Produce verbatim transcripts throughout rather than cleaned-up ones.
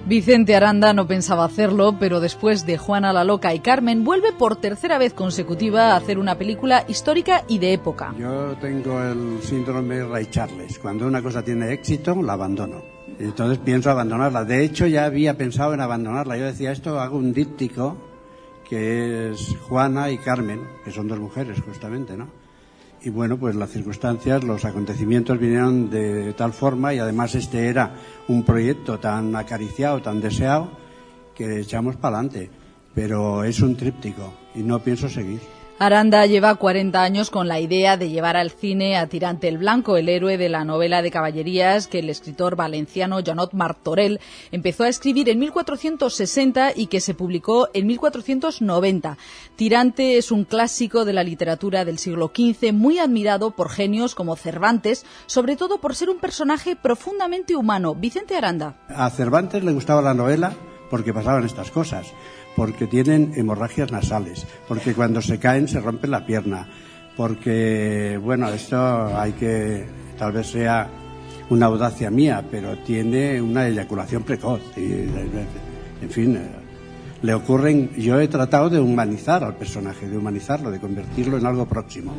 Vicente Aranda no pensaba hacerlo, pero después de Juana la Loca y Carmen, vuelve por tercera vez consecutiva a hacer una película histórica y de época. Yo tengo el síndrome Ray Charles. Cuando una cosa tiene éxito, la abandono. Entonces pienso abandonarla. De hecho, ya había pensado en abandonarla. Yo decía, esto hago un díptico, que es Juana y Carmen, que son dos mujeres justamente, ¿no? Y bueno, pues las circunstancias, los acontecimientos vinieron de tal forma, y además este era un proyecto tan acariciado, tan deseado, que echamos para adelante. Pero es un tríptico y no pienso seguir. Aranda lleva cuarenta años con la idea de llevar al cine a Tirante el Blanco, el héroe de la novela de caballerías que el escritor valenciano Janot Martorell empezó a escribir en mil cuatrocientos sesenta y que se publicó en mil cuatrocientos noventa. Tirante es un clásico de la literatura del siglo quince, muy admirado por genios como Cervantes, sobre todo por ser un personaje profundamente humano. Vicente Aranda. A Cervantes le gustaba la novela porque pasaban estas cosas, porque tienen hemorragias nasales, porque cuando se caen se rompen la pierna, porque, bueno, esto hay que, tal vez sea una audacia mía, pero tiene una eyaculación precoz, y, en fin, le ocurren. Yo he tratado de humanizar al personaje, de humanizarlo, de convertirlo en algo próximo.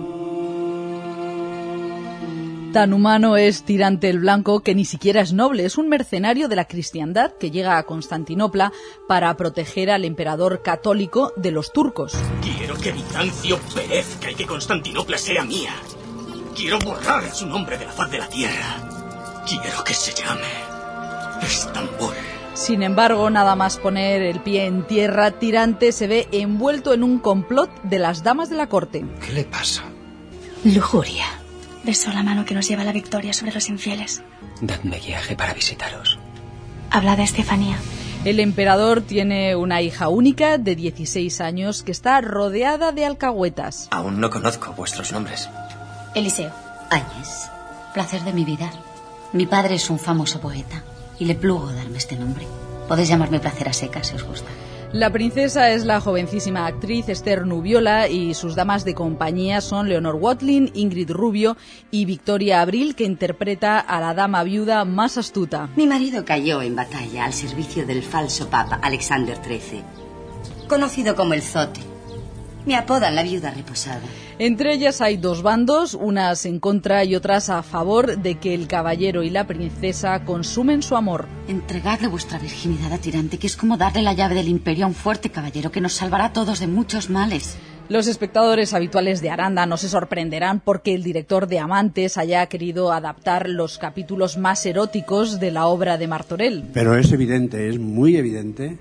Tan humano es Tirante el Blanco que ni siquiera es noble, es un mercenario de la cristiandad que llega a Constantinopla para proteger al emperador católico de los turcos. Quiero que Bizancio perezca y que Constantinopla sea mía. Quiero borrar su nombre de la faz de la tierra. Quiero que se llame Estambul. Sin embargo, nada más poner el pie en tierra, Tirante se ve envuelto en un complot de las damas de la corte. ¿Qué le pasa? Lujuria. Besó la mano que nos lleva a la victoria sobre los infieles. Dadme guiaje para visitaros. Habla de Estefanía. El emperador tiene una hija única de dieciséis años que está rodeada de alcahuetas. Aún no conozco vuestros nombres. Eliseo. Áñez, placer de mi vida. Mi padre es un famoso poeta y le plugo darme este nombre. Podéis llamarme Placer a secas si os gusta. La princesa es la jovencísima actriz Esther Nubiola y sus damas de compañía son Leonor Watling, Ingrid Rubio y Victoria Abril, que interpreta a la dama viuda más astuta. Mi marido cayó en batalla al servicio del falso papa Alexander trece, conocido como el Zote. Me apodan la viuda reposada. Entre ellas hay dos bandos, unas en contra y otras a favor de que el caballero y la princesa consumen su amor. Entregadle vuestra virginidad a Tirante, que es como darle la llave del imperio a un fuerte caballero que nos salvará a todos de muchos males. Los espectadores habituales de Aranda no se sorprenderán porque el director de Amantes haya querido adaptar los capítulos más eróticos de la obra de Martorell. Pero es evidente, es muy evidente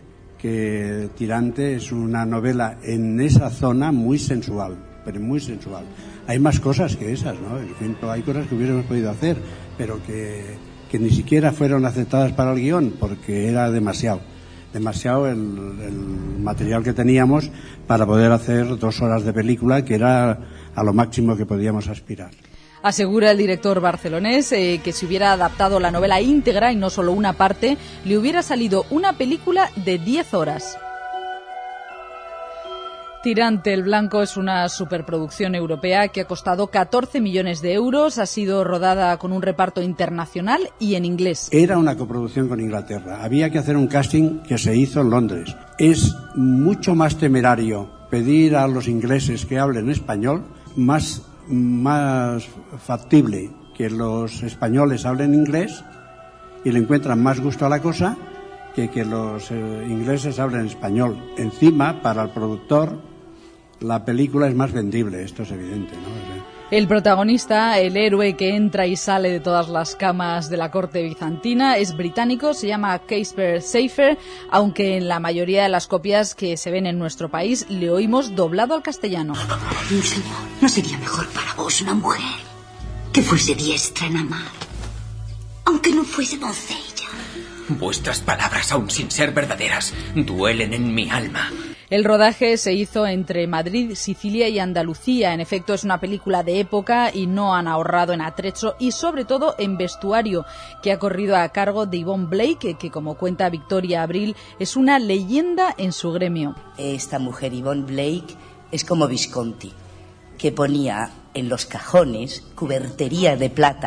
que Tirante es una novela en esa zona muy sensual, pero muy sensual. Hay más cosas que esas, ¿no? Por ejemplo, hay cosas que hubiéramos podido hacer, pero que, que ni siquiera fueron aceptadas para el guión porque era demasiado, demasiado el, el material que teníamos para poder hacer dos horas de película, que era a lo máximo que podíamos aspirar. Asegura el director barcelonés eh, que si hubiera adaptado la novela íntegra y no solo una parte, le hubiera salido una película de diez horas. Tirante el Blanco es una superproducción europea que ha costado catorce millones de euros, ha sido rodada con un reparto internacional y en inglés. Era una coproducción con Inglaterra, había que hacer un casting que se hizo en Londres. Es mucho más temerario pedir a los ingleses que hablen español, más más factible que los españoles hablen inglés y le encuentran más gusto a la cosa que que los eh, ingleses hablen español. Encima, para el productor, la película es más vendible, esto es evidente, ¿no? El protagonista, el héroe que entra y sale de todas las camas de la corte bizantina, es británico, se llama Casper Seifer, aunque en la mayoría de las copias que se ven en nuestro país le oímos doblado al castellano. Mi señor, ¿no sería mejor para vos una mujer que fuese diestra en amar, aunque no fuese doncella? Vuestras palabras, aun sin ser verdaderas, duelen en mi alma. El rodaje se hizo entre Madrid, Sicilia y Andalucía. En efecto, es una película de época y no han ahorrado en atrecho y sobre todo en vestuario, que ha corrido a cargo de Yvonne Blake, que como cuenta Victoria Abril, es una leyenda en su gremio. Esta mujer, Yvonne Blake, es como Visconti, que ponía en los cajones cubertería de plata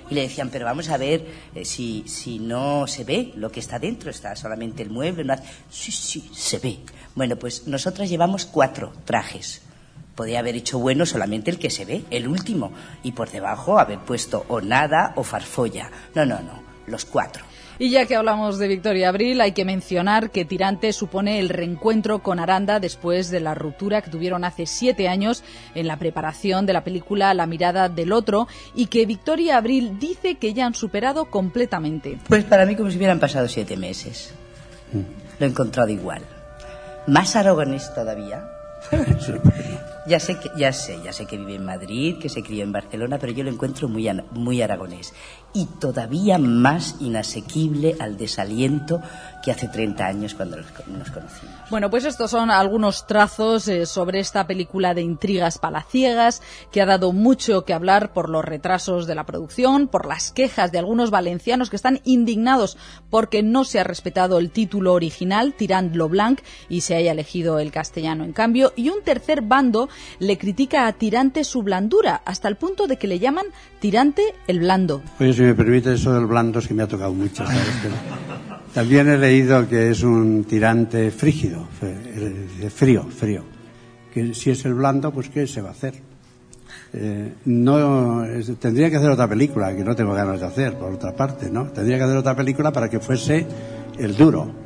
Y le decían, pero vamos a ver, eh, si, si no se ve lo que está dentro, está solamente el mueble. No hace... Sí, sí, se ve. Bueno, pues nosotras llevamos cuatro trajes. Podía haber hecho bueno solamente el que se ve, el último. Y por debajo haber puesto o nada o farfolla. No, no, no, los cuatro. Y ya que hablamos de Victoria Abril, hay que mencionar que Tirante supone el reencuentro con Aranda después de la ruptura que tuvieron hace siete años en la preparación de la película La mirada del otro, y que Victoria Abril dice que ya han superado completamente. Pues para mí como si hubieran pasado siete meses. Lo he encontrado igual. Más aragonés todavía. Ya sé que ya sé, ya sé que vive en Madrid, que se crió en Barcelona, pero yo lo encuentro muy muy aragonés y todavía más inasequible al desaliento que hace treinta años cuando nos conocimos. Bueno, pues estos son algunos trazos eh, sobre esta película de intrigas palaciegas que ha dado mucho que hablar por los retrasos de la producción, por las quejas de algunos valencianos que están indignados porque no se ha respetado el título original, Tirant lo Blanc, y se haya elegido el castellano en cambio, y un tercer bando le critica a Tirante su blandura, hasta el punto de que le llaman Tirante el blando. Oye, si me permite, eso del blando es que me ha tocado mucho, ¿sabes? También he leído que es un tirante frígido, frío, frío. Que si es el blando, pues ¿qué se va a hacer? Eh, no es, tendría que hacer otra película, que no tengo ganas de hacer, por otra parte, ¿no? Tendría que hacer otra película para que fuese el duro.